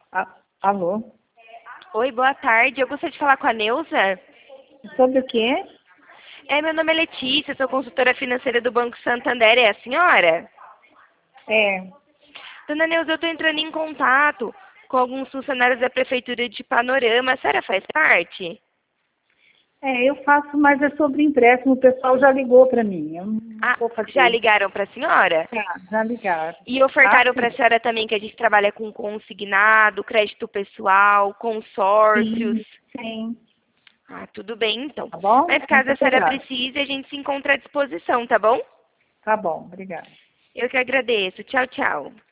Alô? Oi, boa tarde. Eu gostaria de falar com a Neuza. Sobre o quê? Meu nome é Letícia, sou consultora financeira do Banco Santander. É a senhora? É, Dona Neuza, eu estou entrando em contato com alguns funcionários da Prefeitura de Panorama. A senhora faz parte? eu faço, mas é sobre empréstimo. O pessoal já ligou para mim. Eu não Ah, vou já fazer. ligaram para a senhora? Já ligaram. E Ah, ofertaram para a sim. senhora também que a gente trabalha com consignado, crédito pessoal, consórcios. Sim, sim. Ah, tudo bem então. Tá bom? Mas Muito caso a senhora obrigada. precise, a gente se encontra à disposição, tá bom? Tá bom, obrigada. Eu que agradeço. Tchau, tchau.